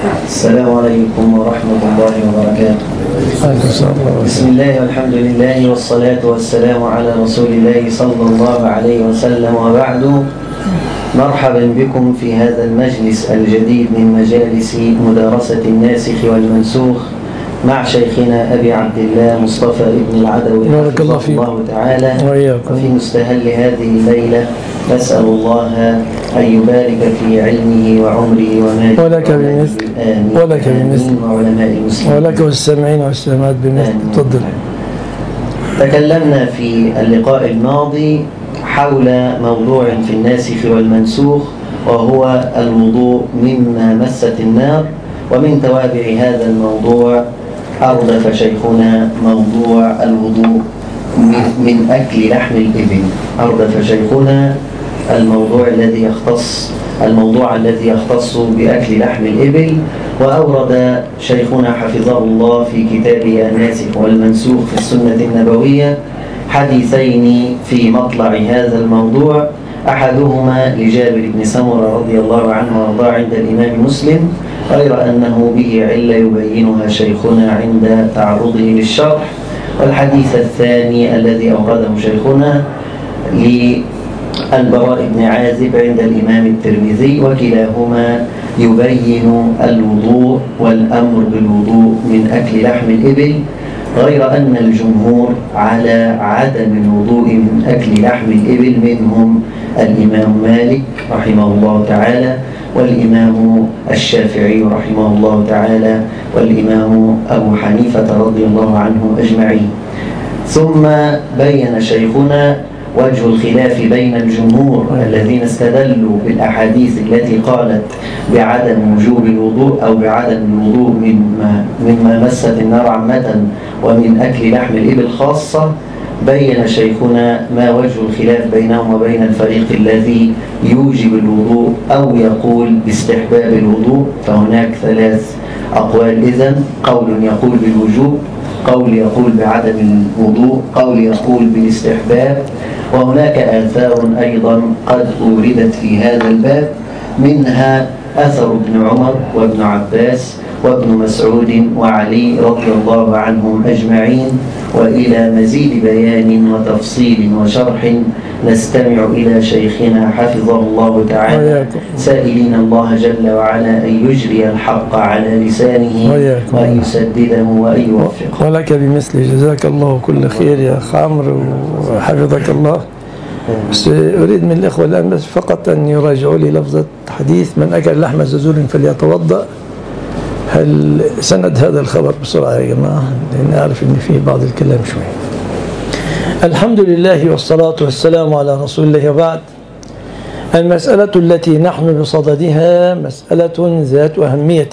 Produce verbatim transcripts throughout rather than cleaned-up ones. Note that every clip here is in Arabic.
السلام عليكم ورحمة الله وبركاته. بسم الله والحمد لله والصلاة والسلام على رسول الله صلى الله عليه وسلم، وبعد. مرحبا بكم في هذا المجلس الجديد من مجالس مدارسة الناسخ والمنسوخ مع شيخنا أبي عبد الله مصطفى ابن العدوي بارك الله فيك الله تعالى. وإياكم. وفي مستهل هذه الليلة نسأل الله أن يبارك في علمه وعمره وماله ولك بمثل ولك بمثل وعلماء المسلمين ولك والسامعين والسامعات بمثل. تفضل. تكلمنا في اللقاء الماضي حول موضوع في الناسخ والمنسوخ، وهو الوضوء مما مست النار. ومن توابع هذا الموضوع أردف شيخنا موضوع الوضوء من أكل لحم الإبل. أردف شيخنا الموضوع الذي يختص الموضوع الذي يختص بأكل لحم الإبل، وأورد شيخنا حفظه الله في كتابه الناسخ والمنسوخ في السنة النبوية حديثين في مطلع هذا الموضوع. أحدهما لجابر بن سمرة رضي الله عنه وارضاه عند الإمام مسلم، غير أنه به علة يبينها شيخنا عند تعرضه للشرح. والحديث الثاني الذي أورده شيخنا للبراء بن عازب عند الإمام الترمذي، وكلاهما يبين الوضوء والأمر بالوضوء من أكل لحم الإبل، غير أن الجمهور على عدم الوضوء من أكل لحم الإبل، منهم الإمام مالك رحمه الله تعالى، والإمام الشافعي رحمه الله تعالى، والإمام أبو حنيفة رضي الله عنه أجمعين. ثم بين شيخنا وجه الخلاف بين الجمهور الذين استدلوا بالأحاديث التي قالت بعدم وجوب الوضوء أو بعدم الوضوء مما, مما مست النار عامة ومن أكل لحم الإبل خاصة. بين شيخنا ما وجه الخلاف بينهم وبين الفريق الذي يوجب الوضوء أو يقول باستحباب الوضوء. فهناك ثلاث أقوال إذن: قول يقول بالوجوب، قول يقول بعدم الوضوء، قول يقول بالاستحباب. وهناك آثار أيضا قد أوردت في هذا الباب، منها أثر ابن عمر وابن عباس وابن مسعود وعلي رضي الله عنهم أجمعين. وإلى مزيد بيان وتفصيل وشرح نستمع إلى شيخنا حفظه الله تعالى، سائلين الله جل وعلا أن يجري الحق على لسانه وأن يسدده وأن يوفقه. ولك بمثل. جزاك الله كل خير يا أخ عمرو وحفظك الله. بس أريد من الإخوة الآن بس فقط أن يراجعوا لي لفظة حديث من أكل لحم ززور فليتوضأ. هل سند هذا الخبر بسرعة يا جماعة، لأن أعرف أن فيه بعض الكلام شوي. الحمد لله والصلاة والسلام على رسول الله، وبعد. المسألة التي نحن بصددها مسألة ذات أهمية،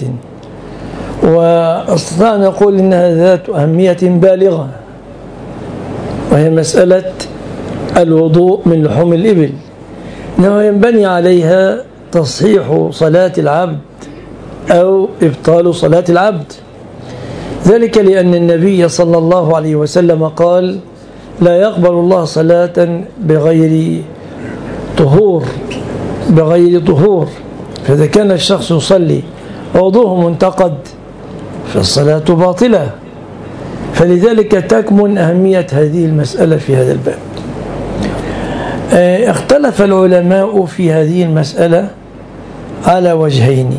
وأستطيع أن نقول إنها ذات أهمية بالغة، وهي مسألة الوضوء من لحوم الإبل، إنه ينبني عليها تصحيح صلاة العبد أو إبطال صلاة العبد. ذلك لأن النبي صلى الله عليه وسلم قال: لا يقبل الله صلاة بغير طهور بغير طهور فإذا كان الشخص يصلي ووضوءه منتقد فالصلاة باطلة. فلذلك تكمن أهمية هذه المسألة في هذا الباب. اختلف العلماء في هذه المسألة على وجهين،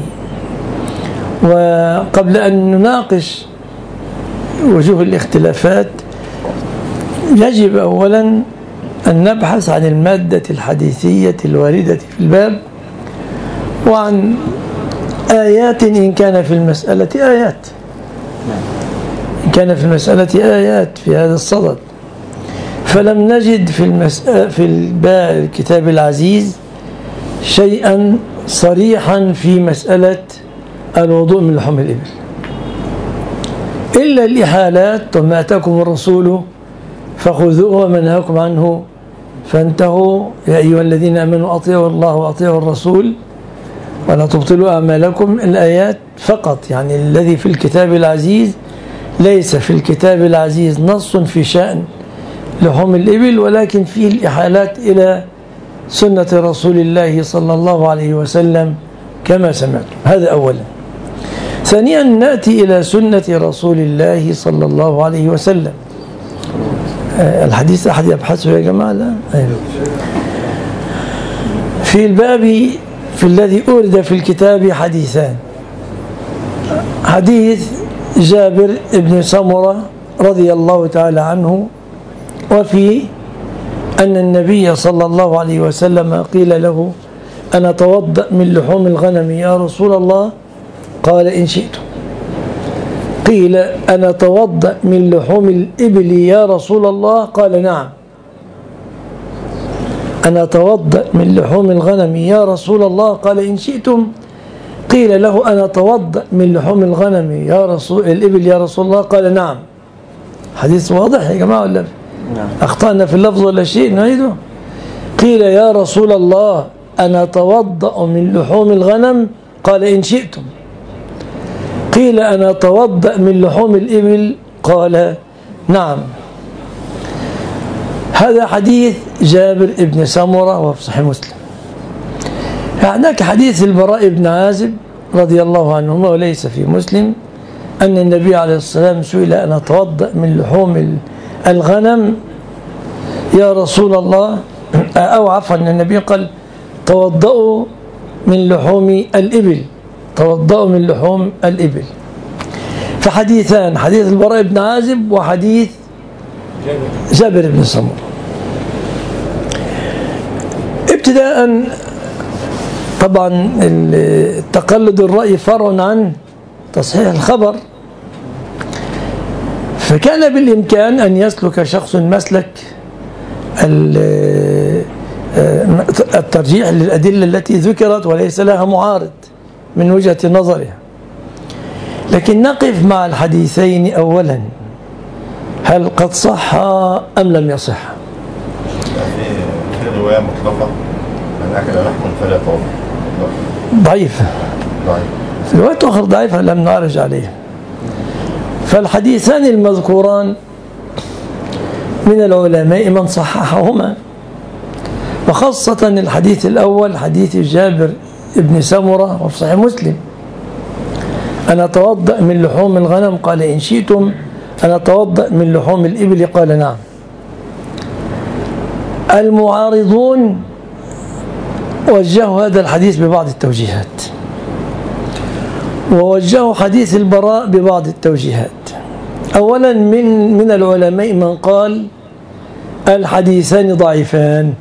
وقبل أن نناقش وجوه الاختلافات يجب أولا أن نبحث عن المادة الحديثية الواردة في الباب، وعن آيات إن كان في المسألة آيات إن كان في المسألة آيات في هذا الصدد. فلم نجد في المسألة في الكتاب العزيز شيئا صريحا في مسألة الوضوء من لحوم الإبل، إلا الإحالات: وما أتاكم الرسول فخذوه وما نهاكم عنه فانتهوا، يا أيها الذين آمنوا أطيعوا الله وأطيعوا الرسول ولا تبطلوا أعمالكم. الآيات فقط، يعني الذي في الكتاب العزيز ليس في الكتاب العزيز نص في شأن لحوم الإبل، ولكن فيه الإحالات إلى سنة رسول الله صلى الله عليه وسلم كما سمعتم. هذا أولا. ثانيا نأتي إلى سنة رسول الله صلى الله عليه وسلم. الحديث أحد يبحثه يا جماعة؟ لا. في الباب في الذي أورد في الكتاب حديثان: حديث جابر بن سمرة رضي الله تعالى عنه، وفي أن النبي صلى الله عليه وسلم قيل له: أنا أتوضأ من لحوم الغنم يا رسول الله؟ قال: إن شئتم. قيل: أنا أتوضأ من لحوم الإبل يا رسول الله؟ قال: نعم. أنا أتوضأ من لحوم الغنم يا رسول الله؟ قال: إن شئتم. قيل له: أنا أتوضأ من لحوم الغنم يا رسول الإبل يا رسول الله؟ قال: نعم. حديث واضح يا جماعة ولا نعم؟ أخطأنا في اللفظ ولا شيء؟ نعيده. قيل: يا رسول الله أنا أتوضأ من لحوم الغنم؟ قال: إن شئتم. قيل: أنا أتوضأ من لحوم الإبل؟ قال: نعم. هذا حديث جابر بن سمرة وفي صحيح مسلم. هناك حديث البراء بن عازب رضي الله عنهما وليس في مسلم، أن النبي عليه الصلاة والسلام سئل: أنا أتوضأ من لحوم الغنم يا رسول الله؟ أو عفوا أن النبي قال: توضأوا من لحوم الإبل، توضأوا من لحوم الإبل. فحديثان: حديث البراء بن عازب وحديث جابر بن سمرة. ابتداء طبعا تقلد الرأي فرع عن تصحيح الخبر، فكان بالإمكان أن يسلك شخص مسلك الترجيح للأدلة التي ذكرت وليس لها معارض من وجهة نظره. لكن نقف مع الحديثين أولا: هل قد صح أم لم يصح؟ في رواية مطلقة: من أكل لحما فلا يتوضأ. ضعيفة. ضعيف. في رواية أخرى ضعيفة لم نعرج عليه. فالحديثان المذكوران من العلماء من صححهما، وخاصة الحديث الأول حديث جابر بن سمرة وفي صحيح مسلم: أنا أتوضأ من لحوم الغنم؟ قال: إن شئتم. أنا أتوضأ من لحوم الإبل؟ قال: نعم. المعارضون وجهوا هذا الحديث ببعض التوجيهات، ووجهوا حديث البراء ببعض التوجيهات. أولا من من العلماء من قال الحديثان ضعيفان.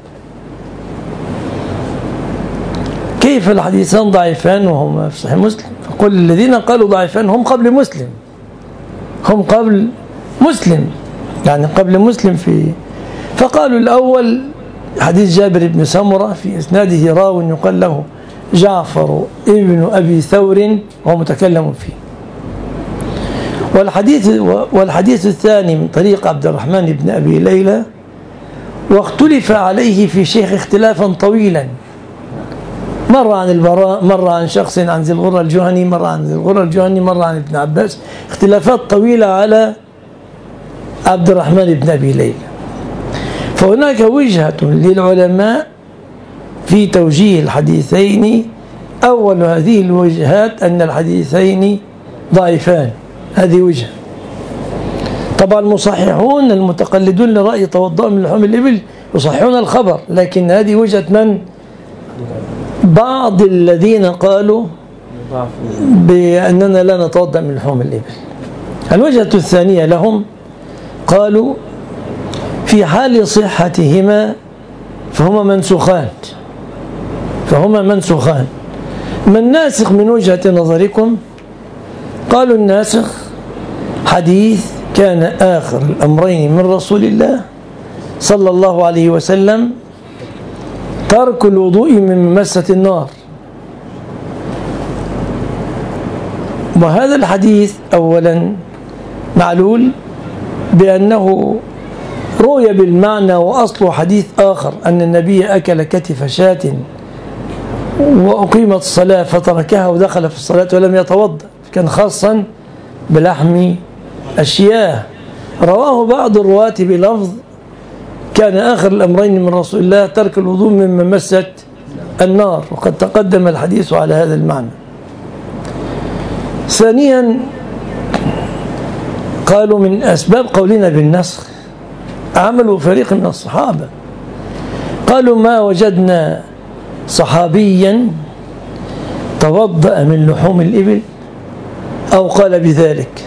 كيف الحديثان ضعيفان وهما في صحيح مسلم؟ فقل الذين قالوا ضعيفان هم قبل مسلم، هم قبل مسلم يعني قبل مسلم في فقالوا الأول حديث جابر بن سمرة في إسناده راو يقال له جعفر ابن أبي ثور وهو متكلم فيه. والحديث والحديث الثاني من طريق عبد الرحمن بن أبي ليلى، واختلف عليه في شيخ اختلافا طويلا، مرة عن البراء، مرة عن شخص عن ذي الغرة الجهني، مرة عن ذي الغرة الجهني، مرة عن ابن عباس، اختلافات طويلة على عبد الرحمن بن أبي ليلى. فهناك وجهة للعلماء في توجيه الحديثين. أول هذه الوجهات أن الحديثين ضعيفان، هذه وجهة. طبعا المصححون المتقلدون لرأي توضأ من لحوم الإبل يصححون الخبر، لكن هذه وجهة من؟ بعض الذين قالوا بأننا لا نتوضأ من لحوم الإبل. الوجهة الثانية لهم قالوا في حال صحتهما فهما منسوخان، فهما منسوخان. ما الناسخ من وجهة نظركم؟ قالوا الناسخ حديث كان آخر الأمرين من رسول الله صلى الله عليه وسلم ترك الوضوء من مسة النار. وهذا الحديث أولا معلول بأنه روي بالمعنى، وأصله حديث آخر أن النبي أكل كتف شاة وأقيمت الصلاة فتركها ودخل في الصلاة ولم يتوضأ، كان خاصا بلحم الشياه. رواه بعض الرواة بلفظ كان آخر الأمرين من رسول الله ترك الوضوء مما مست النار، وقد تقدم الحديث على هذا المعنى. ثانيا قالوا من أسباب قولنا بالنسخ عملوا فريق من الصحابة، قالوا ما وجدنا صحابيا توضأ من لحوم الإبل أو قال بذلك،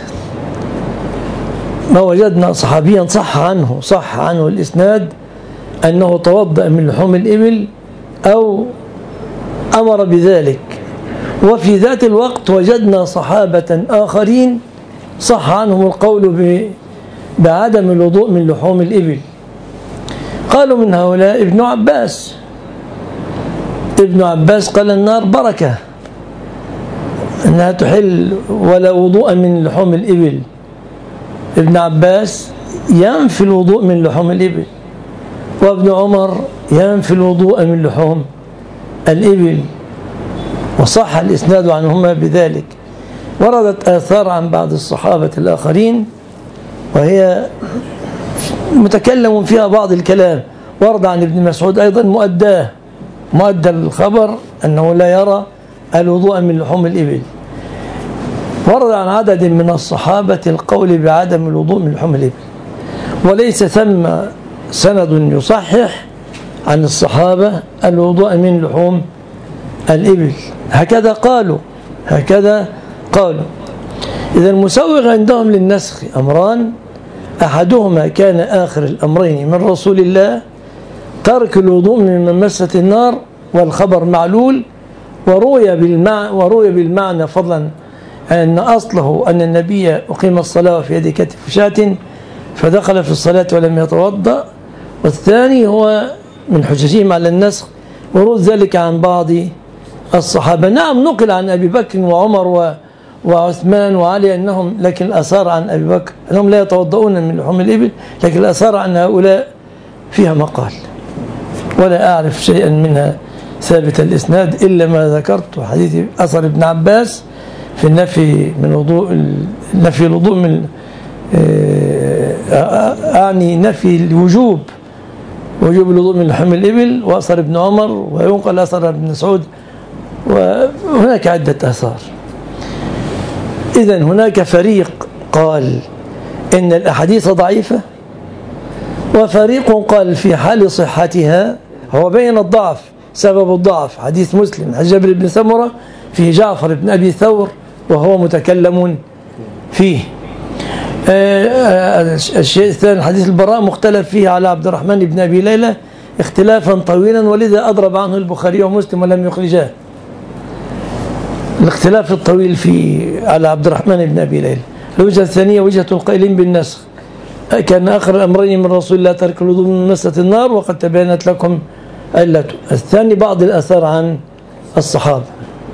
ما وجدنا صحابيا صح عنه صح عنه الإسناد أنه توضأ من لحوم الإبل أو أمر بذلك. وفي ذات الوقت وجدنا صحابة آخرين صح عنهم القول بعدم الوضوء من لحوم الإبل. قالوا من هؤلاء ابن عباس، ابن عباس قال النار بركة أنها تحل ولا وضوء من لحوم الإبل. ابن عباس ينفي الوضوء من لحوم الإبل، وابن عمر ينفي الوضوء من لحوم الإبل، وصح الإسناد عنهما بذلك. وردت آثار عن بعض الصحابة الآخرين وهي متكلم فيها بعض الكلام. ورد عن ابن مسعود أيضا مؤداه مؤدى الخبر أنه لا يرى الوضوء من لحوم الإبل. ورد عن عدد من الصحابة القول بعدم الوضوء من لحوم الإبل، وليس ثم سند يصحح عن الصحابة الوضوء من لحوم الإبل. هكذا قالوا هكذا قالوا إذا المسوغ عندهم للنسخ أمران، أحدهما كان آخر الأمرين من رسول الله ترك الوضوء من ممسة النار، والخبر معلول. وروي بالمعنى, وروي بالمعنى فضلا أن أصله أن النبي أقيم الصلاة في يد كتف شاة فدخل في الصلاة ولم يتوضأ. والثاني هو من حججهم على النسخ ورود ذلك عن بعض الصحابة. نعم نقل عن أبي بكر وعمر و وعثمان وعلي أنهم، لكن الأثار عن أبي بكر أنهم لا يتوضؤون من لحوم الإبل، لكن الأثار عن هؤلاء فيها مقال، ولا أعرف شيئا منها ثابت الإسناد إلا ما ذكرت حديث أثر ابن عباس في النفي من وضوء نفي الوضوء من أعني نفي الوجوب وجوب الوضوء من لحوم الإبل، وأثر ابن عمر، وينقل أثر ابن مسعود، وهناك عدة آثار. إذن هناك فريق قال إن الأحاديث ضعيفة، وفريق قال في حال صحتها. هو بين الضعف، سبب الضعف حديث مسلم عن جابر بن سمرة في جعفر بن أبي ثور وهو متكلم فيه. الشيء الثاني حديث البراء مختلف فيه على عبد الرحمن بن أبي ليلى اختلافا طويلا، ولذا أضرب عنه البخاري ومسلم ولم يخرجاه. الاختلاف الطويل في على عبد الرحمن بن أبي ليلى. الوجهة الثانية وجهة القائلين بالنسخ، كان آخر الأمرين من رسول الله ترك الوضوء من مسة النار، وقد تبينت لكم علته. الثاني بعض الأثار عن الصحابة.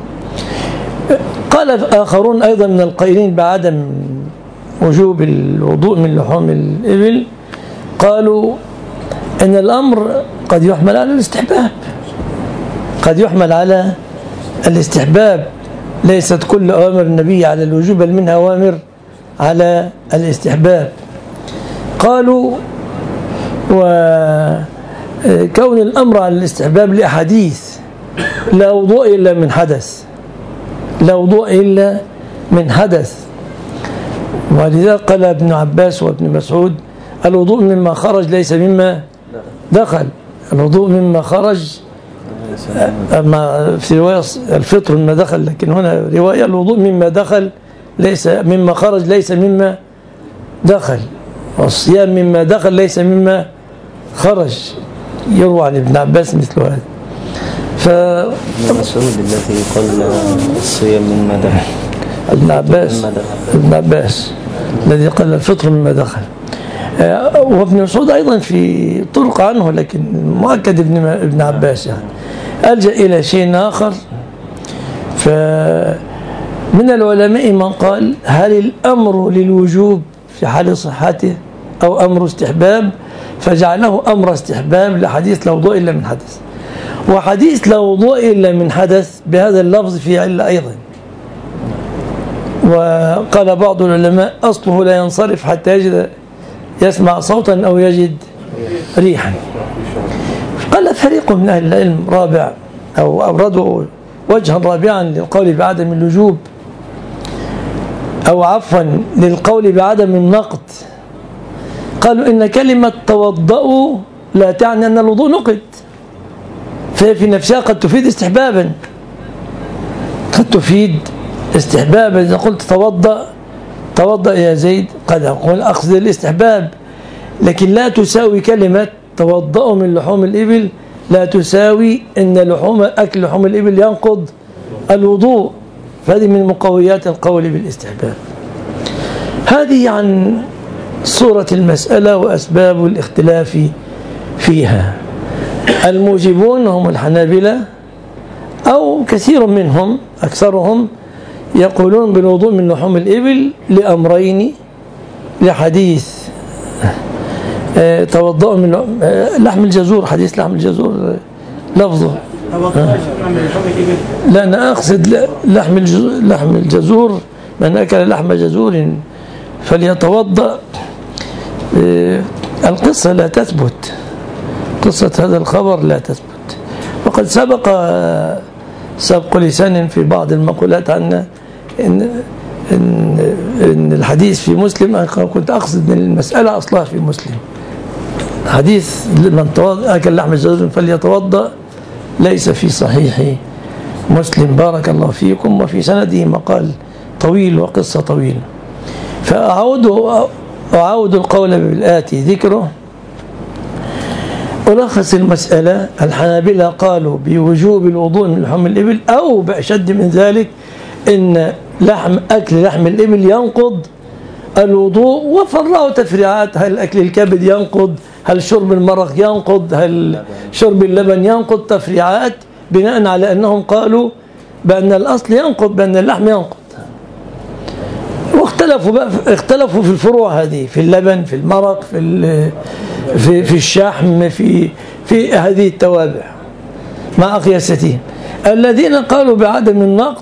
قال آخرون أيضا من القائلين بعدم وجوب الوضوء من لحوم الإبل، قالوا إن الأمر قد يحمل على الاستحباب، قد يحمل على الاستحباب، ليست كل أوامر النبي على الوجوب بل منها أوامر على الاستحباب. قالوا وكون الأمر على الاستحباب لأحاديث لا وضوء إلا من حدث، لا وضوء إلا من حدث، ولذا قال ابن عباس وابن مسعود الوضوء مما خرج ليس مما دخل. الوضوء مما خرج أما في رواية الفطر مما دخل، لكن هنا رواية الوضوء مما دخل ليس مما خرج ليس مما دخل، والصيام مما دخل ليس مما خرج. يروى عن ابن عباس مثل هذا. ف ابن مسعود الذي قال الصيام مما دخل، ابن عباس ابن عباس الذي قال الفطر مما دخل. وابن مسعود أيضا في طرق عنه، لكن مؤكد ابن ابن عباس يعني ألجأ إلى شيء آخر. فمن العلماء من قال هل الأمر للوجوب في حال صحته أو أمر استحباب، فجعله أمر استحباب لحديث لا وضوء إلا من حدث. وحديث لا وضوء إلا من حدث بهذا اللفظ في علة أيضا. وقال بعض العلماء أصله لا ينصرف حتى يجد يسمع صوتا أو يجد ريحا. قال فريق من أهل العلم رابع أو أوردوا وجها رابعا للقول بعدم اللجوب، أو عفوا للقول بعدم النقض، قالوا إن كلمة توضأوا لا تعني أن الوضوء نقض، فهي في نفسها قد تفيد استحبابا، قد تفيد استحبابا. إذا قلت توضأ توضأ يا زيد قد أقول أقصد الاستحباب، لكن لا تساوي كلمة توضأوا من لحوم الإبل، لا تساوي أن لحوم أكل لحوم الإبل ينقض الوضوء، فهذه من مقويات القول بالاستحباب. هذه عن صورة المسألة وأسباب الاختلاف فيها. الموجبون هم الحنابلة أو كثير منهم أكثرهم يقولون بالوضوء من لحوم الإبل لأمرين: لحديث توضأوا من لحم الجزور، حديث لحم الجزور لفظه لا أنا أقصد لحم الجزور، لحم الجزور من أكل لحم جزور فليتوضأ. القصة لا تثبت، قصة هذا الخبر لا تثبت، وقد سبق سبق لسان في بعض المقولات عنا إن, إن, إن الحديث في مسلم، أنا كنت أقصد من المسألة أصلها في مسلم، حديث من أكل لحم الجزور فليتوضأ ليس في صحيح مسلم بارك الله فيكم، وفي سنده مقال طويل وقصة طويلة. فأعود أعود القول بالآتي ذكره. ألخص المسألة: الحنابلة قالوا بوجوب الوضوء من لحم الإبل، أو بأشد من ذلك إن لحم أكل لحم الإبل ينقض الوضوء، وفرعوا تفريعات: هل أكل الكبد ينقض، هل شرب المرق ينقض، هل شرب اللبن ينقض، تفريعات بناء على أنهم قالوا بأن الأصل ينقض، بأن اللحم ينقض. واختلفوا بقى اختلفوا في الفروع هذه، في اللبن، في المرق، في في في الشحم، في في هذه التوابع مع أقياستهم. الذين قالوا بعدم النقض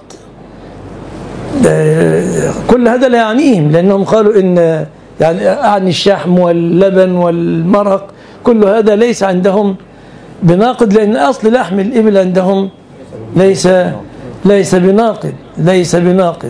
كل هذا لا يعنيهم، لأنهم قالوا إن يعني أعني الشحم واللبن والمرق كل هذا ليس عندهم بناقض، لأن أصل لحم الإبل عندهم ليس ليس بناقض ليس بناقض.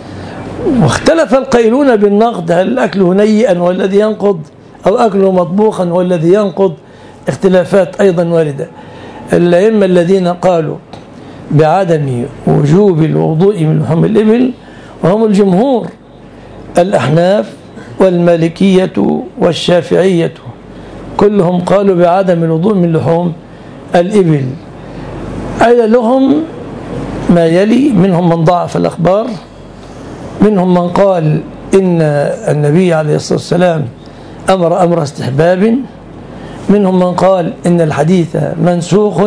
واختلف القائلون بالنقض: هل أكله نيئا والذي ينقض، أو أكله مطبوخا والذي ينقض؟ اختلافات أيضا واردة. الأئمة الذين قالوا بعدم وجوب الوضوء من لحوم الإبل وهم الجمهور: الأحناف والمالكية والشافعية، كلهم قالوا بعدم الوضوء من لحوم الإبل. أي لهم ما يلي: منهم من ضعف الأخبار، منهم من قال إن النبي عليه الصلاة والسلام أمر أمر استحباب، منهم من قال إن الحديث منسوخ.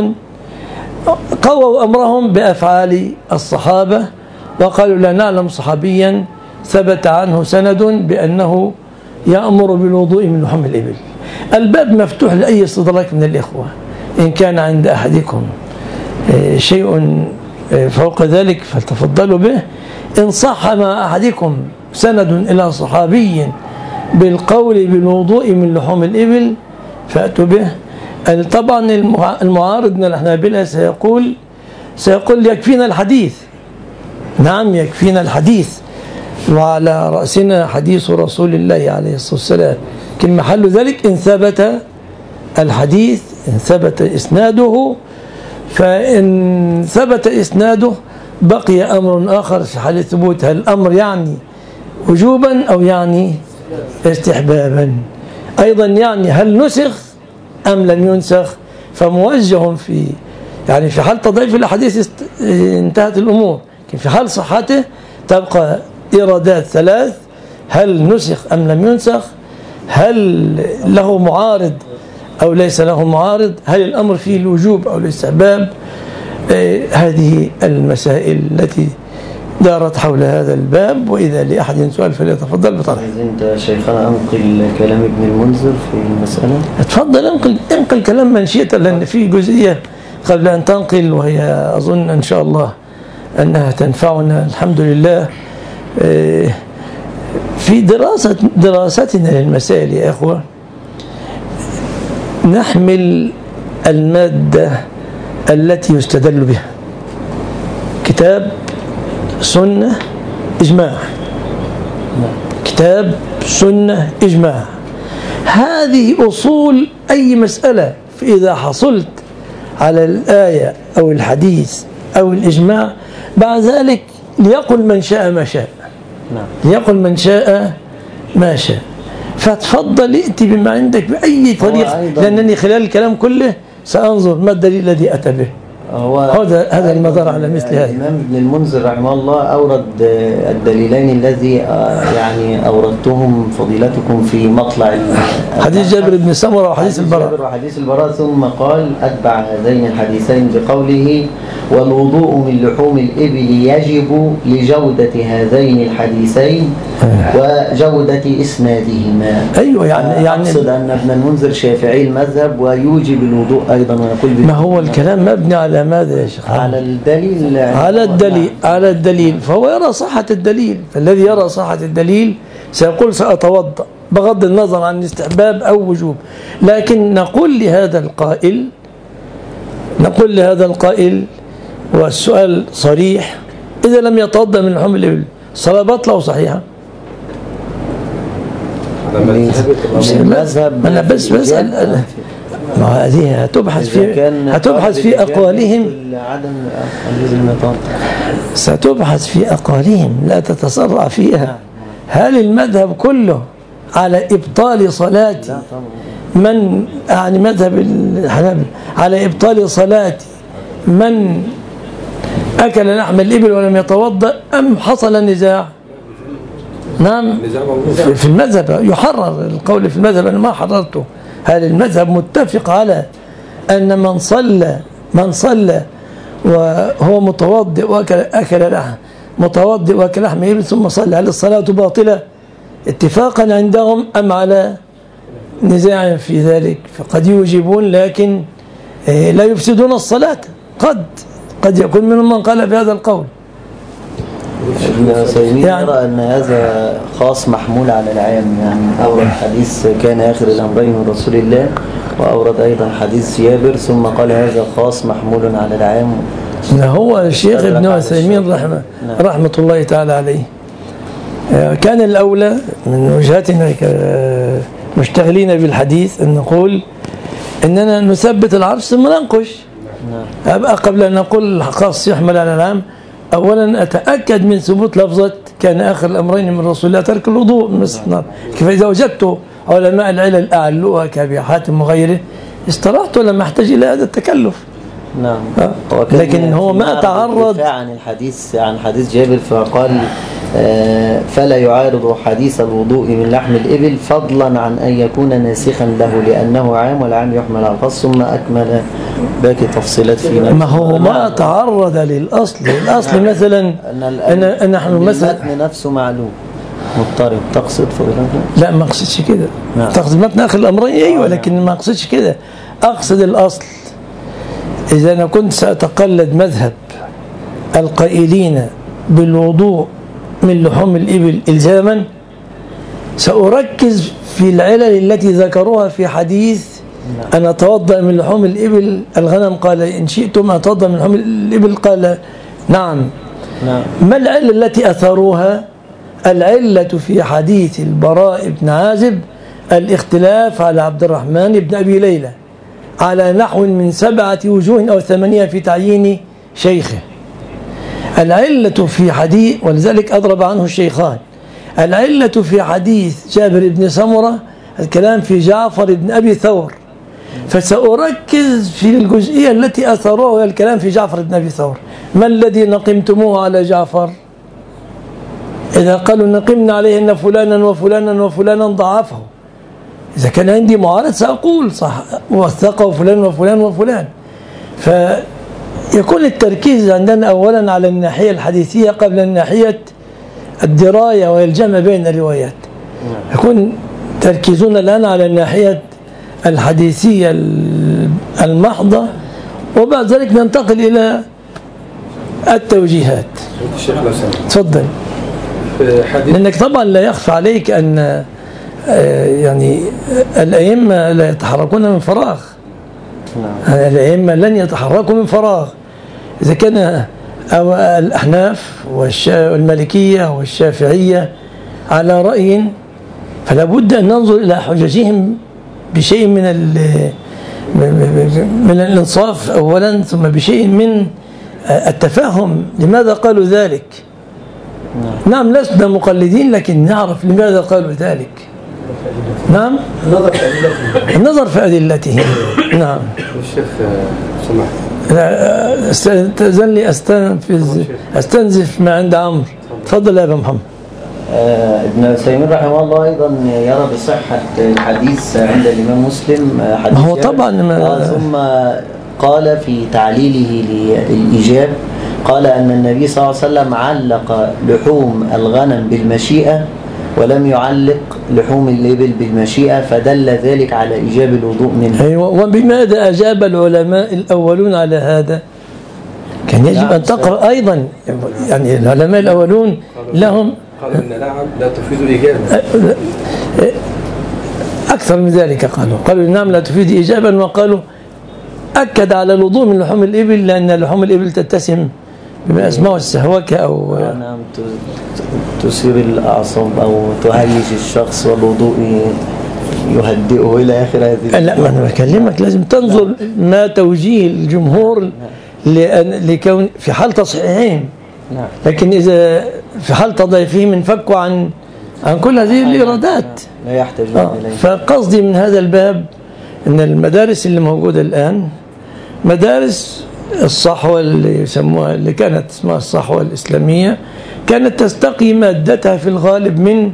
قووا أمرهم بأفعال الصحابة وقالوا لا نعلم صحابيا ثبت عنه سند بأنه يأمر بالوضوء من لحوم الإبل. الباب مفتوح لأي استدراك من الإخوة، إن كان عند أحدكم شيء فوق ذلك فلتفضلوا به. إن صح مع أحدكم سند إلى صحابي بالقول بالوضوء من لحوم الإبل فأتوا به. طبعا المعارض من الحنابلة سيقول سيقول يكفينا الحديث. نعم يكفينا الحديث، وعلى رأسنا حديث رسول الله عليه الصلاة والسلام، لكن محل ذلك إن ثبت الحديث، إن ثبت إسناده. فإن ثبت إسناده بقي أمر آخر في حال الثبوت: هل الأمر يعني وجوبا أو يعني استحبابا؟ أيضا يعني هل نسخ أم لم ينسخ؟ فموجه في يعني في حال تضعيف الحديث انتهت الأمور، لكن في حال صحته تبقى إرادات ثلاث: هل نسخ أم لم ينسخ؟ هل له معارض أو ليس له معارض؟ هل الأمر فيه الوجوب أو الاستحباب؟ آه هذه المسائل التي دارت حول هذا الباب. وإذا لأحد سؤال فليتفضل بطرح. أنت شيخنا أنقل كلام ابن المنذر في المسألة. تفضل انقل انقل كلام من شئت، لأن في جزئية قبل أن تنقل وهي أظن إن شاء الله أنها تنفعنا الحمد لله آه في دراسة دراستنا للمسائل. يا إخوة، نحمل المادة التي يستدل بها: كتاب، سنة، إجماع. كتاب سنة إجماع. هذه أصول أي مسألة، فإذا حصلت على الآية أو الحديث أو الإجماع بعد ذلك ليقل من شاء ما شاء، ليقل من شاء ما شاء. فتفضل ائتي بما عندك بأي طريقة، لأنني خلال الكلام كله سأنظر ما الدليل الذي أتى به. هذا هذا المدار على مثل هذا. الإمام ابن المنذر رحمه الله أورد الدليلين الذي يعني أوردتهم فضيلتكم في مطلع حديث جابر بن سمرة وحديث البراء وحديث البراء، ثم قال أتبع هذين الحديثين بقوله والوضوء من لحوم الإبل يجب لجودة هذين الحديثين وجودة إسنادهما. أيوة يعني يعني أقصد أن ابن المنذر شافعي المذهب ويوجب الوضوء أيضا ويقول ما هو الكلام مبني على ماذا يا شيخ؟ على الدليل على الدليل على الدليل فهو يرى صحة الدليل، فالذي يرى صحة الدليل سيقول سأتوضأ بغض النظر عن استحباب أو وجوب. لكن نقول لهذا القائل نقول لهذا القائل والسؤال صريح، إذا لم يتوضأ من لحوم الإبل الصلاة باطلة وصحيحة؟ أنا بس بسأل، ما هذه هتبحث في هتبحث في أقوالهم، ستبحث في أقوالهم لا تتسرع فيها. هل المذهب كله على إبطال صلاة من يعني مذهب الحنابلة على إبطال صلاة من أكل لحم الإبل ولم يتوضأ، أم حصل نزاع؟ نعم في المذهب يحرر القول في المذهب، أنا ما حررته. هل المذهب متفق على أن من صلى من صلى وهو متوضئ وأكل أكل لحم متوضئ وأكل لحم إبل ثم صلى، هل الصلاة باطلة اتفاقا عندهم أم على نزاع في ذلك؟ فقد يوجبون لكن لا يفسدون الصلاة. قد قد يكون منهم من قال بهذا القول. ابن عثيمين يعني يرى أن هذا خاص محمول على العام، يعني أورد حديث كان آخر الأمرين من رسول الله، وأورد أيضا حديث جابر، ثم قال هذا خاص محمول على العام. هو الشيخ ابن عثيمين رحمة, رحمة الله تعالى عليه كان الأولى من وجهتنا مشتغلين بالحديث أن نقول أننا نثبت العرش ثم ننقش. أبقى قبل أن نقول خاص يحمل على العام، أولا أتأكد من ثبوت لفظة كان آخر الأمرين من رسول الله ترك الوضوء من مسجد النار. كيف إذا وجدت علماء العلل أعلوها كأبي حاتم وغيره استرحت ولم أحتاج إلى هذا التكلف. نعم. لكن هو ما تعرض عن الحديث عن حديث جابر فقال آه فلا يعارض حديث الوضوء من لحم الإبل فضلا عن أن يكون ناسخا له لأنه عام والعام يحمل على الخاص، ثم أكمل باقي تفصيلات في نفسه. ما هو ما تعرض للأصل. الأصل نعم. مثلا أن, أن نحن مثلا المتن نفسه معلوم مضطرب. تقصد فضيلتنا؟ لا ما أقصدش كده. نعم. تقصد متن آخر الأمرين أيوة، لكن ما أقصدش كده. أقصد الأصل. إذا أنا كنت سأتقلد مذهب القائلين بالوضوء من لحوم الإبل إلزاما، سأركز في العلل التي ذكروها في حديث أنا أتوضأ من لحوم الإبل الغنم، قال إن شئتم أتوضأ من لحوم الإبل، قال نعم. ما العلة التي أثروها؟ العلة في حديث البراء بن عازب الاختلاف على عبد الرحمن بن أبي ليلى على نحو من سبعة وجوه أو ثمانية في تعيين شيخه. العلة في حديث، ولذلك أضرب عنه الشيخان، العلة في حديث جابر بن سمرة الكلام في جعفر بن أبي ثور، فسأركز في الجزئية التي أثروها وهي الكلام في جعفر بن أبي ثور. ما الذي نقمتموه على جعفر؟ إذا قالوا نقمنا عليه أن فلانا وفلانا وفلانا ضعفه، إذا كان عندي معارض سأقول صح وثقه فلان وفلان وفلان. فيكون التركيز عندنا أولا على الناحية الحديثية قبل الناحية الدراية والجمع بين الروايات. يكون تركيزنا الآن على الناحية الحديثية المحضة، وبعد ذلك ننتقل إلى التوجيهات. تفضل. لأنك طبعا لا يخفى عليك أن يعني الأئمة لا يتحركون من فراغ. الأئمة لن يتحركوا من فراغ. إذا كان الأحناف والمالكية والشافعية على رأي فلا بد أن ننظر إلى حججهم بشيء من من الإنصاف أولا، ثم بشيء من التفاهم لماذا قالوا ذلك. نعم لسنا مقلدين لكن نعرف لماذا قالوا ذلك. نعم النظر في أدلتهم. نعم الشيخ سمح استأذن لي أستنفذ أستنزف ما عند عمرو. تفضل يا أبا محمد. ابن عثيمين رحمه الله أيضا يرى بصحة الحديث عند الإمام مسلم حديث هو طبعا ما ثم قال في تعليله للإيجاب قال أن النبي صلى الله عليه وسلم علق لحوم الغنم بالمشيئة ولم يعلق لحوم الإبل بالمشيئة، فدل ذلك على إيجاب الوضوء منها. أيوة. وبماذا أجاب العلماء الأولون على هذا؟ كان يجب أن تقرأ أيضا، يعني العلماء الأولون لهم قالوا إن نعم لا تفيد الإجابة، أكثر من ذلك قالوا قالوا نعم لا تفيد إجابة، وقالوا أكد على الوضوء من لحوم الإبل لأن لحوم الإبل تتسم بما اسمه السهوكة أو نعم تثير الأعصاب أو تهيج الشخص والوضوء يهدئه إلى آخر هذه. لا ما أنا بكلمك لازم تنظر ما توجيه الجمهور لأن لكون في حال تصحيحهم، لكن إذا في حال تضعيفهم انفكوا عن عن كل هذه الإيرادات لا يحتاجون آه. إليه. فقصدي من هذا الباب أن المدارس اللي موجودة الآن مدارس الصحوة اللي يسموها اللي كانت اسمها الصحوة الإسلامية كانت تستقي مادتها في الغالب من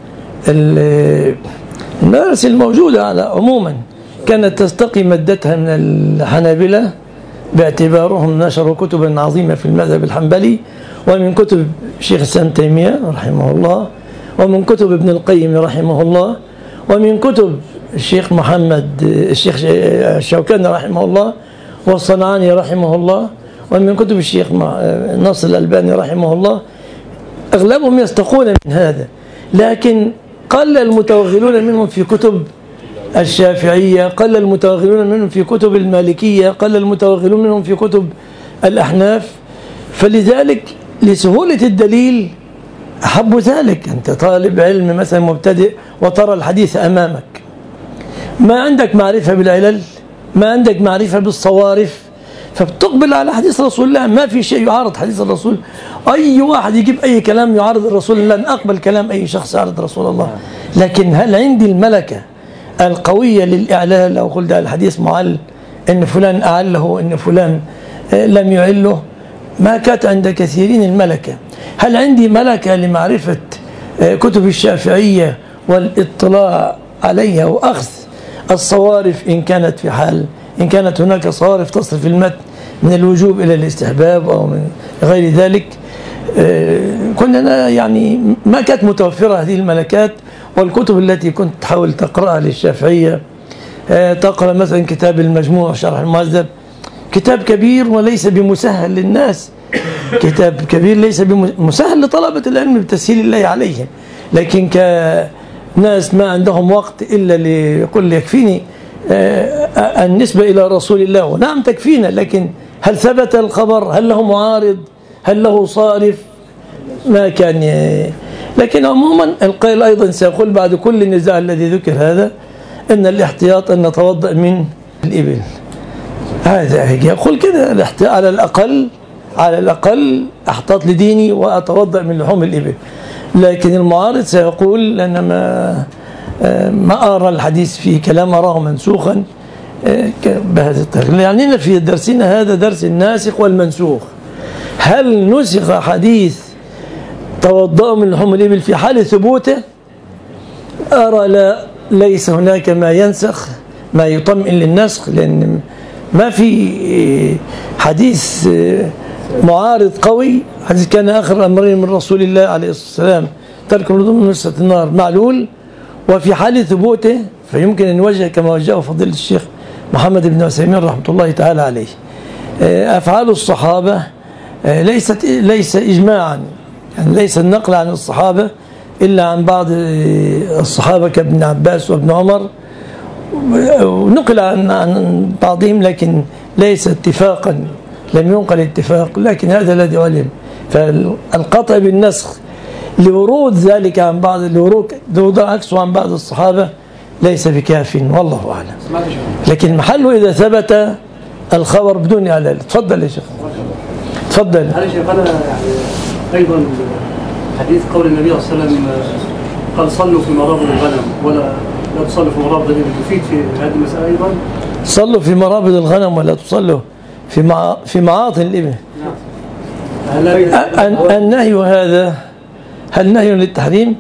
المدارس الموجودة على عموما، كانت تستقي مادتها من الحنابلة باعتبارهم نشروا كتبا عظيمة في المذهب الحنبلي، ومن كتب الشيخ الإسلام تيمية رحمه الله، ومن كتب ابن القيم رحمه الله، ومن كتب الشيخ محمد الشيخ الشوكاني رحمه الله والصنعاني رحمه الله، ومن كتب الشيخ ناصر الألباني رحمه الله. أغلبهم يستقون من هذا، لكن قل المتوغلون منهم في كتب الشافعية، قل المتوغلون منهم في كتب المالكية، قل المتوغلون منهم في كتب الأحناف. فلذلك لسهولة الدليل أحب ذلك. أنت طالب علم مثلا مبتدئ وترى الحديث أمامك، ما عندك معرفة بالعلل، ما عندك معرفة بالصوارف، فبتقبل على حديث رسول الله. ما في شيء يعارض حديث الرسول، أي واحد يجيب أي كلام يعارض الرسول الله نقبل كلام أي شخص يعارض رسول الله. لكن هل عندي الملكة القوية للإعلال أو قل ده الحديث معل إن فلان أعله إن فلان لم يعله؟ ما كانت عند كثيرين الملكة. هل عندي ملكة لمعرفة كتب الشافعية والاطلاع عليها وأخذ الصوارف إن كانت في حال إن كانت هناك صوارف تصرف المتن من الوجوب إلى الاستحباب أو من غير ذلك؟ كنا يعني ما كانت متوفرة هذه الملكات. والكتب التي كنت تحاول تقرأها للشافعية، تقرأ مثلا كتاب المجموع شرح المهذب، كتاب كبير وليس بمسهل للناس، كتاب كبير ليس بمسهل لطلبة العلم بتسهيل الله عليهم، لكن كناس ما عندهم وقت إلا ليقول يكفيني النسبة إلى رسول الله، ونعم تكفينا، لكن هل ثبت الخبر؟ هل له معارض؟ هل له صارف؟ ما كان ي... لكن عموما القائل أيضا سيقول بعد كل النزاع الذي ذكر هذا إن الاحتياط أن نتوضأ من الإبل. هذا يقول كده الاحتياط على الأقل على الأقل أحتاط لديني وأتوضأ من لحوم الإبل. لكن المعارض سيقول لأن ما ما أرى الحديث فيه كلام أراه منسوخا بهذا الطريق. يعني في درسنا هذا درس الناسخ والمنسوخ. هل نسخ حديث توضأ من لحوم الإبل في حال ثبوته؟ أرى لا، ليس هناك ما ينسخ ما يطمئن للنسخ، لأن ما في حديث معارض قوي. حديث كان آخر أمرين من رسول الله عليه الصلاة والسلام ترك الوضوء من مسة النار معلول، وفي حال ثبوته فيمكن أن نوجه كما وجهه فضيلة الشيخ محمد بن عثيمين رحمة الله تعالى عليه. أفعال الصحابة ليست ليس إجماعا، يعني ليس النقل عن الصحابة إلا عن بعض الصحابة كابن عباس وابن عمر، ونقل عن عن بعضهم لكن ليس اتفاقا، لم ينقل اتفاق، لكن هذا الذي علم. فالقطع بالنسخ لورود ذلك عن بعض لورود عكسه عن بعض الصحابة ليس بكاف والله أعلم. لكن محله إذا ثبت الخبر بدون إعلال. تفضل يا شيخ. تفضل. هل شيخ أنا يعني أيضا حديث قول النبي صلى الله عليه وسلم قال صلوا في مرابض الغنم ولا لا تصلوا في مرابض الإبل، يفيد في هذه المسألة أيضا؟ صلوا في مرابض الغنم ولا تصلوا في مع في معاطن الإبل. نعم. النهي هذا هل نهي للتحريم؟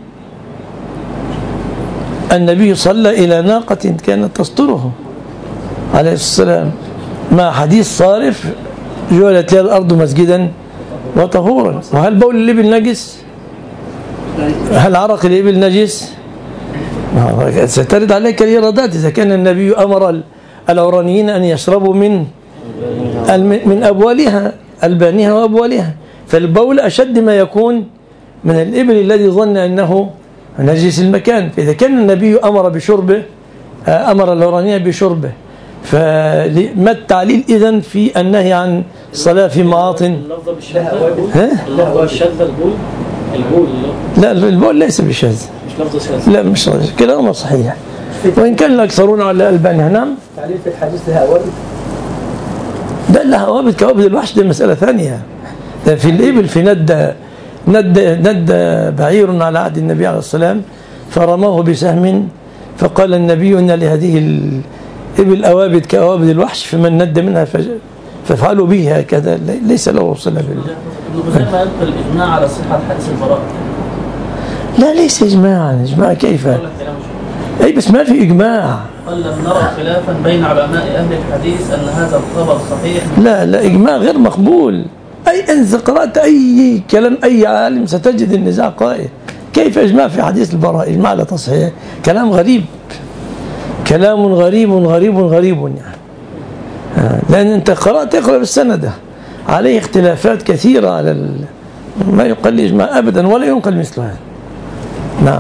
النبي صلى إلى ناقة كانت تستره عليه السلام مع حديث صارف جعلت لها الأرض مسجدا وطهورا. وهل بول الإبل نجس؟ هل عرق الإبل نجس؟ سترد عليك الإيرادات. إذا كان النبي أمر العرانيين أن يشربوا من من أبوالها ألبانها وأبوالها، فالبول أشد ما يكون من الإبل الذي ظن أنه نجس المكان. فإذا كان النبي أمر بشربه أمر العرانيين بشربه، فما التعليل إذن في النهي عن الصلاة في مواطن؟ ها؟ البول لا البول ليس بشاذ. مش لفظ شاذ. لا مش كلامه صحيح، وإن كان الأكثرون على ألبانها. نعم. تعليل في الحديث لها أوابد؟ ده لها أوابد كوابد الوحش، دي مسألة ثانية. ده في الإبل في ند ند ند بعير على عهد النبي عليه السلام فرماه بسهم، فقال النبي إن لهذه الإبل أوابد كأوابد الوحش، فمن ند منها فافعلوا به هكذا ليس له صلة بالله. ابن خزيمة ينقل الإجماع على صحة حديث البراء. لا ليس إجماعا. إجماع كيف؟ أي بس ما في إجماع. قال لم نرى خلافا بين علماء أهل الحديث أن هذا الخبر صحيح. لا لا إجماع غير مقبول. أي أنت قرأت أي كلام أي عالم ستجد النزاع قائم. كيف إجماع في حديث البراء؟ إجماع على تصحيح كلام غريب، كلام غريب غريب غريب يعني. لأن أنت قرأت اقرأ بالسند عليه اختلافات كثيرة على ال... ما يقل إجماع أبدا ولا ينقل مثلها. نعم.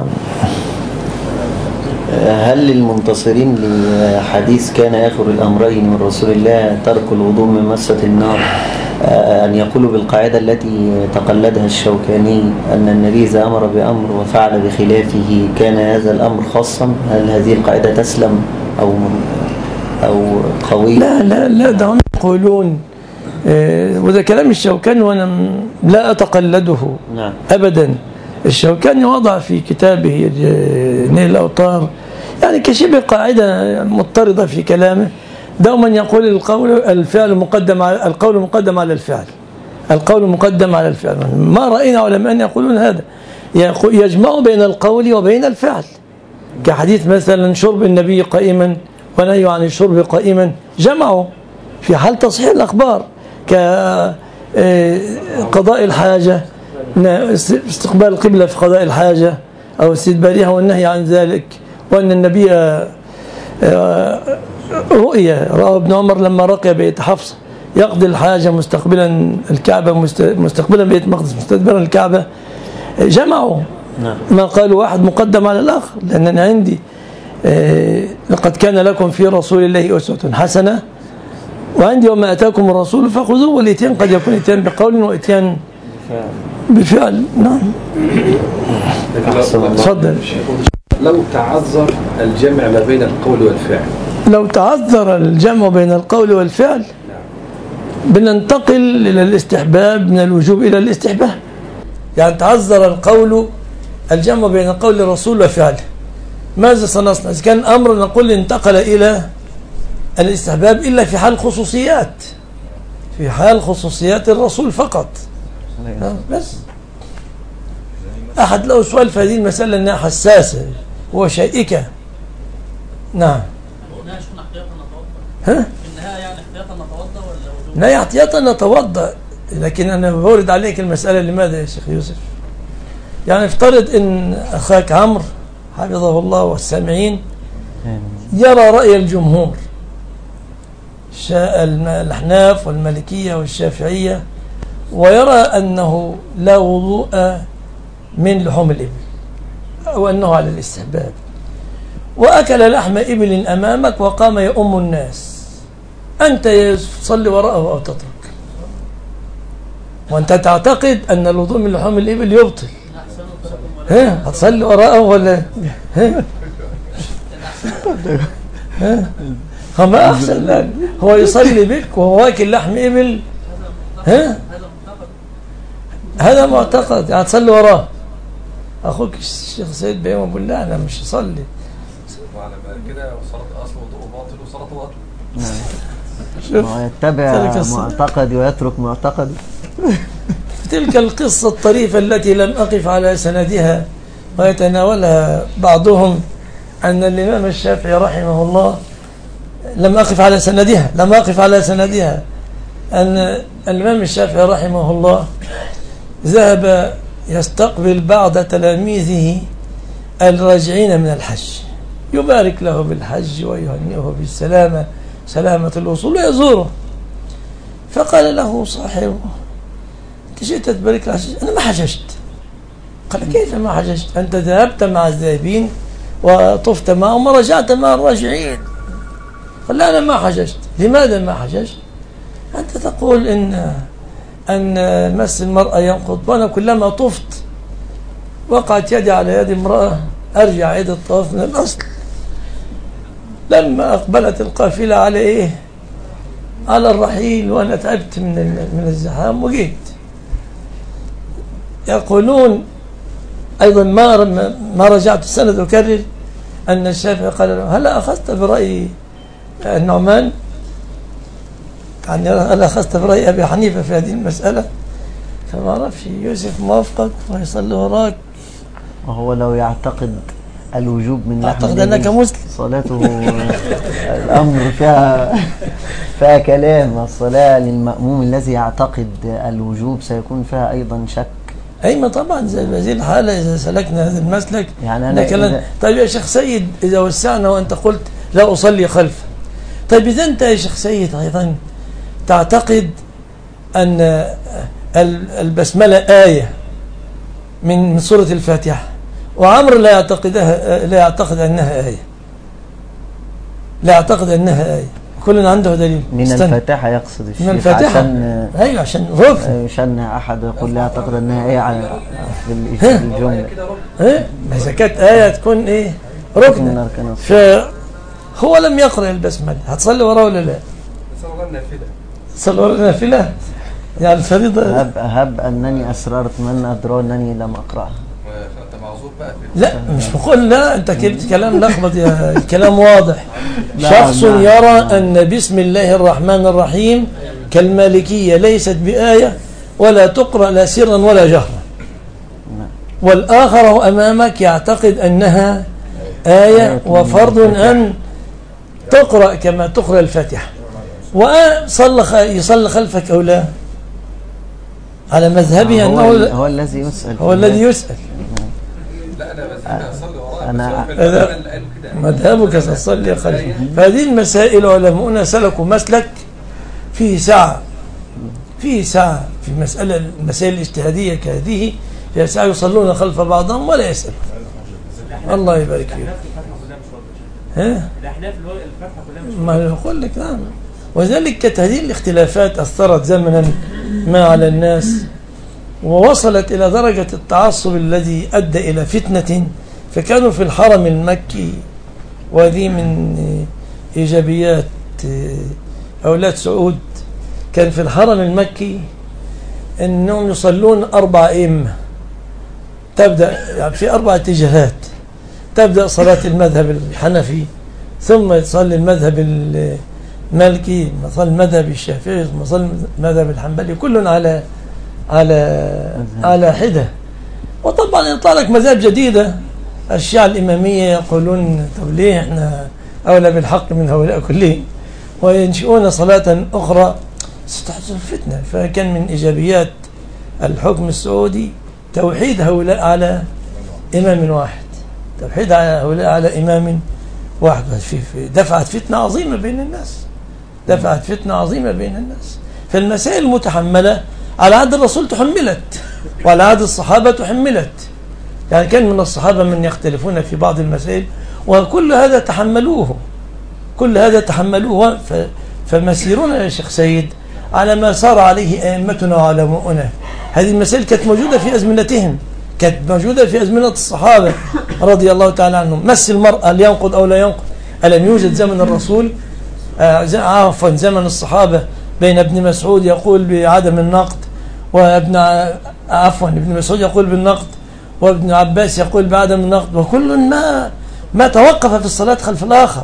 هل للمنتصرين لحديث كان آخر الأمرين من رسول الله ترك الوضوء من مسة النار أن يقولوا بالقاعدة التي تقلدها الشوكاني أن النبي إذا أمر بأمر وفعل بخلافه كان هذا الأمر خاصا؟ هل هذه القاعدة تسلم أو أو قوية؟ لا لا لا ده هم يقولون آه وده كلام الشوكاني وأنا لا أتقلده. نعم. أبدا. الشوكاني وضع في كتابه نيل الأوطار يعني كشبه قاعدة مضطردة في كلامه، دوما يقول القول الفعل مقدم على القول مقدم على الفعل، القول مقدم على الفعل. ما رأينا علماء يقولون هذا، يجمع بين القول وبين الفعل، كحديث مثلا شرب النبي قائما ونهي عن الشرب قائما، جمعوا في حال تصحيح الأخبار كقضاء الحاجة، استقبال القبلة في قضاء الحاجة أو استدبارها والنهي عن ذلك، وأن النبي رؤيا رأى ابن عمر لما رقي بيت حفصة يقضي الحاجة مستقبلا الكعبة مستقبلا بيت المقدس مستدبرا الكعبة. جمعوا ما قالوا واحد مقدم على الآخر، لأن أنا عندي لقد كان لكم في رسول الله أسوة حسنة، وعندي وما أتاكم الرسول فخذوه، والإتيان قد يكون إتيان بقول وإتيان بفعل. نعم. تفضل. لو تعذر الجمع ما بين القول والفعل، لو تعذر الجمع بين القول والفعل بننتقل إلى الاستحباب من الوجوب إلى الاستحباب. يعني تعذر القول الجمع بين قول الرسول وفعله، ماذا سنصنع؟ إذا كان أمر نقول انتقل إلى الاستحباب إلا في حال خصوصيات، في حال خصوصيات الرسول فقط بس. أحد له سؤال في هذه المسألة أنها حساسة وشائكة. نعم. ها؟ في النهاية يعني احتياطا نتوضأ ولا؟ لا احتياطا نتوضأ، لكن أنا بورد عليك المسألة. لماذا يا شيخ يوسف؟ يعني افترض أن أخاك عمرو حفظه الله والسامعين يرى رأي الجمهور الأحناف والمالكية والشافعية، ويرى أنه لا وضوء من لحوم الإبل أو أنه على الاستحباب، وأكل لحم إبل أمامك وقام يؤم الناس، أنت تصلي وراءه أو تترك، وأنت تعتقد أن الوضوء من لحوم الإبل يبطل. ها هتصلي وراءه ولا ها ها ما أحسن لك هو يصلي بك وهو واكل لحم إبل ها هذا معتقد يعني تصلي وراه. أخوك الشيخ سيد بيوم بيقول لا أنا مش أصلي وعلى كده صلاة أصل وضوء باطل وصلاة باطل. ما يتبع معتقدي ويترك معتقدي. تلك القصة الطريفة التي لم أقف على سندها ويتناولها بعضهم أن الإمام الشافعي رحمه الله لم أقف على سندها لم أقف على سندها أن الإمام الشافعي رحمه الله ذهب يستقبل بعض تلاميذه الراجعين من الحج يبارك له بالحج ويهنئه بالسلامة سلامة الوصول ويزوره. فقال له صاحبه أنت جئت تبارك الحج أنا ما حججت. قال كيف ما حججت أنت ذهبت مع الذاهبين وطفت معهم ورجعت مع الراجعين. قال لا أنا ما حججت. لماذا ما حججت؟ أنت تقول إن أن مس المرأة ينقض وأنا كلما طفت وقعت يدي على يد امرأة أرجع عيد الطواف من الأصل. لما أقبلت القافلة على إيه على الرحيل وأنا تعبت من من الزحام وجيت. يقولون أيضا ما ما رجعت السند أكرر أن الشافعي قال له هل أخذت برأي النعمان يعني هل أخذت برأي أبي حنيفة في هذه المسألة؟ فما عرفش يوسف موافقك ويصلي وراك. وهو لو يعتقد الوجوب من لحم أعتقد أنك مسلم صلاته الأمر فيها فيها كلام. الصلاة للمأموم الذي يعتقد الوجوب سيكون فيها أيضا شك. أيما طبعا زي هذه الحالة إذا سلكنا هذا المسلك يعني أنا إذا... طيب يا شيخ سيد إذا وسعنا وأنت قلت لا أصلي خلفه. طيب إذا أنت يا شيخ سيد أيضا تعتقد أن البسملة آية من سورة الفاتحة وعمر لا يعتقدها لا يعتقد أنها آية لا يعتقد أنها آية كل عنده دليل من استنى. الفاتحة يقصد الشيخ من الفاتحة عشان أيوة عشان ركن عشان أحد يقول لا يعتقد أنها آية على في الجملة إيه ما إذا كانت آية تكون إيه ركن. فهو لم يقرأ البسملة هتصلي وراه ولا لا؟ صلى النافلة صلى وراه النافلة يعني الفريضة. هب, هب أنني أسررت من أدرى أنني لم أقرأها. فأنت معذور بقى في لا مش بقول لا أنت كلمت كلام لخبط يا الكلام واضح. شخص يرى أن بسم الله الرحمن الرحيم كالمالكية ليست بآية ولا تقرأ لا سرا ولا جهرا والآخر أمامك يعتقد أنها آية وفرض أن تقرأ كما تقرأ الفاتحة وصلى يصلى خلفك أو لا على مذهبه أنه هو, هو الذي يسأل هو الذي يسأل. لا أنا مذهبي أصلي وراء أنا مذهبك تصلي خلفه. فهذه المسائل علماؤنا سلكوا مسلك فيه ساعة فيه ساعة في مسألة المسائل الاجتهادية كهذه فيها ساعة يصلون خلف بعضهم ولا يسأل. الله يبارك فيك. ها؟ ما يقول لك نعم. وذلك كانت هذه الاختلافات أثرت زمنا ما على الناس ووصلت إلى درجة التعصب الذي أدى إلى فتنة. فكانوا في الحرم المكي وهذه من إيجابيات أولاد سعود كان في الحرم المكي أنهم يصلون أربع أئمة تبدأ يعني في أربع اتجاهات. تبدأ صلاة المذهب الحنفي ثم يصلي المذهب المالكي ثم يصلي المذهب الشافعي ثم يصلي المذهب الحنبلي كل على على على حدة. وطبعا يطلع لك مذاهب جديدة. الشيعة الإمامية يقولون طب ليه احنا أولى بالحق من هؤلاء كلهم وينشئون صلاة أخرى ستحصل فتنة. فكان من إيجابيات الحكم السعودي توحيد هؤلاء على إمام واحد توحيد هؤلاء على إمام واحد. في دفعت فتنة عظيمة بين الناس دفعت فتنة عظيمة بين الناس. فالمسائل المتحملة على عهد الرسول تحملت وعلى عهد الصحابة تحملت. يعني كان من الصحابة من يختلفون في بعض المسائل وكل هذا تحملوه كل هذا تحملوه. فمسيرنا يا شيخ سيد على ما سار عليه أئمتنا وعلماؤنا. هذه المسائل كانت موجودة في أزمنتهم كانت موجودة في أزمنة الصحابة رضي الله تعالى عنهم. مس المرأة هل ينقض أو لا ينقض؟ ألم يوجد زمن الرسول آه عفوا زمن الصحابة بين ابن مسعود يقول بعدم النقض، وابن عفوا ابن مسعود يقول بالنقض، وابن عباس يقول بعدم النقض، وكل ما ما توقف في الصلاة خلف الآخر.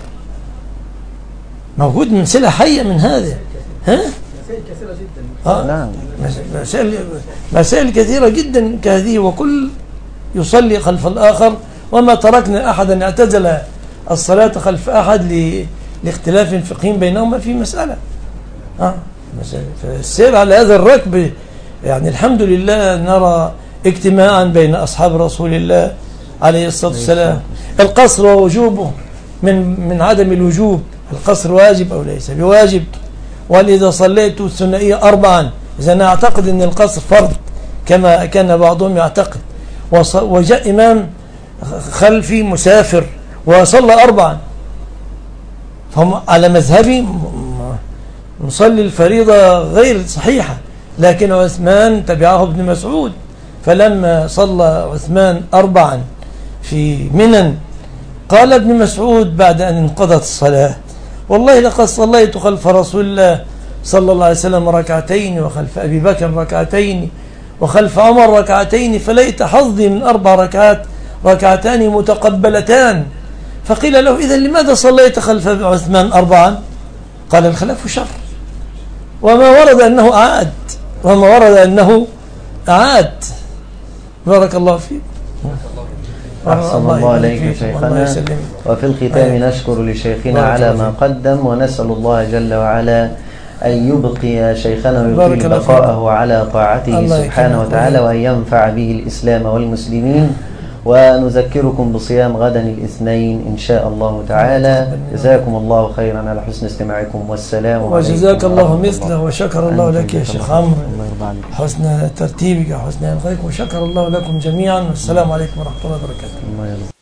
موجود أمثلة حية من هذا. ها؟ مسائل كثيرة جدا. آه. نعم. مسائل مسائل كثيرة جدا كهذه، وكل يصلي خلف الآخر، وما تركنا أحدا اعتزل الصلاة خلف أحد لاختلاف فقهي بينهما في مسألة. آه. فالسير على هذا الركب يعني الحمد لله نرى اجتماعا بين أصحاب رسول الله عليه الصلاة والسلام. القصر ووجوبه من من عدم الوجوب، القصر واجب أو ليس بواجب. وإذا صليت الثنائية أربعا، إذا أنا أعتقد أن القصر فرض كما كان بعضهم يعتقد، وجاء إمام خلفي مسافر وصلى أربعا، فهم على مذهبي نصلي الفريضة غير صحيحة. لكن عثمان تبعه ابن مسعود، فلما صلى عثمان أربعا في منن قال ابن مسعود بعد أن انقضت الصلاة: والله لقد صليت خلف رسول الله صلى الله عليه وسلم ركعتين، وخلف أبي بكر ركعتين، وخلف عمر ركعتين، فليت حظي من أربع ركعات ركعتان متقبلتان. فقيل له: إذن لماذا صليت خلف عثمان أربعا؟ قال: الخلاف شر، وما ورد أنه أعاد وما ورد أنه أعاد. بارك الله فيك. أحسن الله عليك شيخنا. وفي الختام نشكر لشيخنا على ما قدم، ونسأل الله جل وعلا أن يبقي شيخنا ويطيل بقاءه على طاعته سبحانه وتعالى، وأن ينفع به الإسلام والمسلمين. ونذكركم بصيام غدا الاثنين إن شاء الله تعالى. جزاكم الله خيرا على حسن استماعكم، والسلام عليكم. وجزاك الله مثله، وشكر الله لك يا شيخ عمرو حسن ترتيبك وحسن أخلاقك، وشكر الله لكم جميعا، والسلام عليكم ورحمة الله وبركاته.